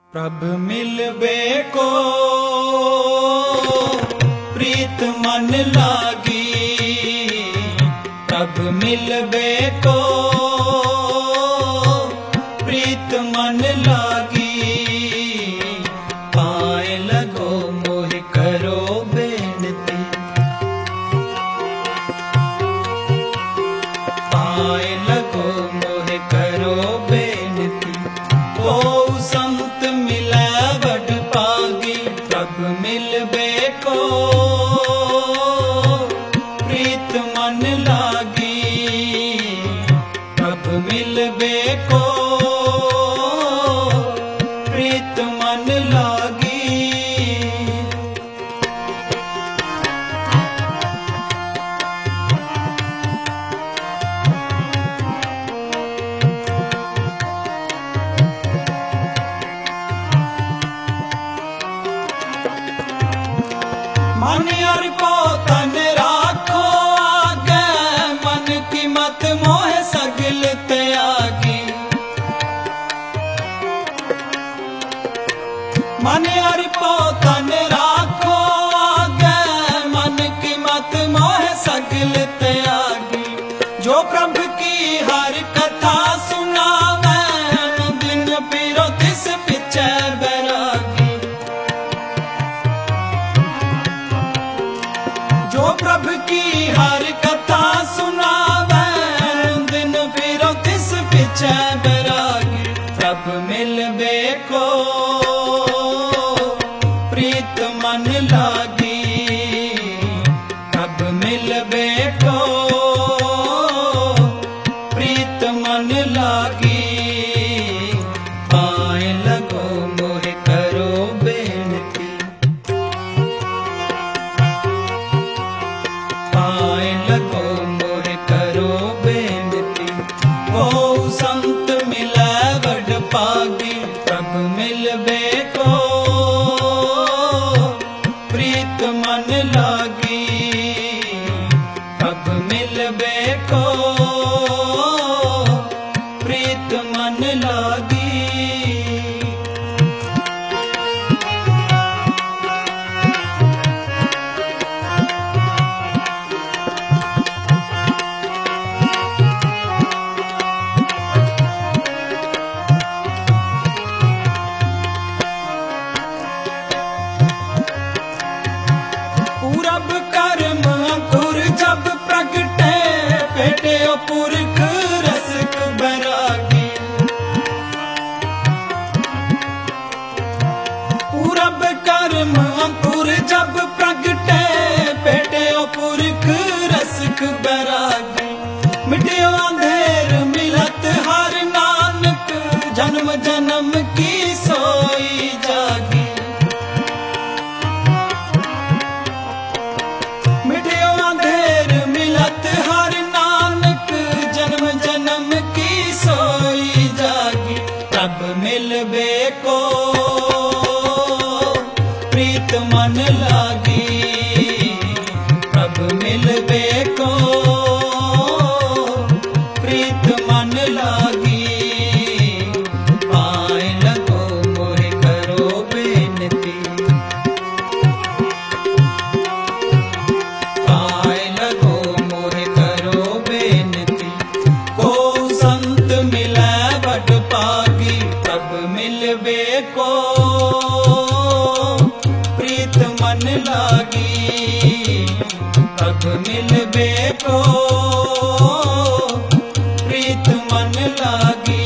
प्रभ मिलबे को प्रीत मन लागी। प्रभ मिलबे को प्रीत मन लागी। पाए लगो मोहि करो बेनती। पाए लगो मोहि करो बेनती। ओ संत मिलै बड़ पागी। प्रभ मिलबे को प्रीत मन लागी। प्रभ मिलबे को प्रीत मन लागी। मन और को तन राखो आगे। मन की मत मोह सगल त्यागी। मन और को तन राखो आगे। मन की मत मोह सगल त्यागी। जो प्रभु की हर कथा सुनावे दिन पीरो तिस पिछे बैरागी। जो प्रभु की हर कथा सुनावे दिन फिरो तिस पिछे बैरागी। प्रभ मिलबे को प्रीत मन लागी। प्रभ मिलबे को प्रीत मन लागी। पाए लगो मोहि करो बेनती। पाए लगो मोहि करो बेनती। ओ संत मिलै बड़ पागी। प्रभ मिलबे को प्रीत मन लागी। प्रभ मिलबे को प्रीत मन लागी। पूरब कर्म अंकुर जब प्रगटे पेटे पुरख रसिक बैरागी। पूरब कर्म अंकुर जब प्रगटे पेटे पुरख रसिक बैरागी। मिट्यो अंधेर मिलत हर नानक। जन्म जन्म की सोई जागी। मिट्यो अंधेर मिलत हर नानक। जन्म जन्म की सोई जागी। प्रभ मिलबे को प्रीत मन लागी। प्रभ मिलबे को प्रीत मन लागी। पाए लगो मोहि करो बेनती। पाए लगो मोहि करो बेनती। को संत मिलै बड़ पागी। प्रभ मिलबे को प्रीत मन लागी। प्रभ मिलबे को प्रीत मन लागी।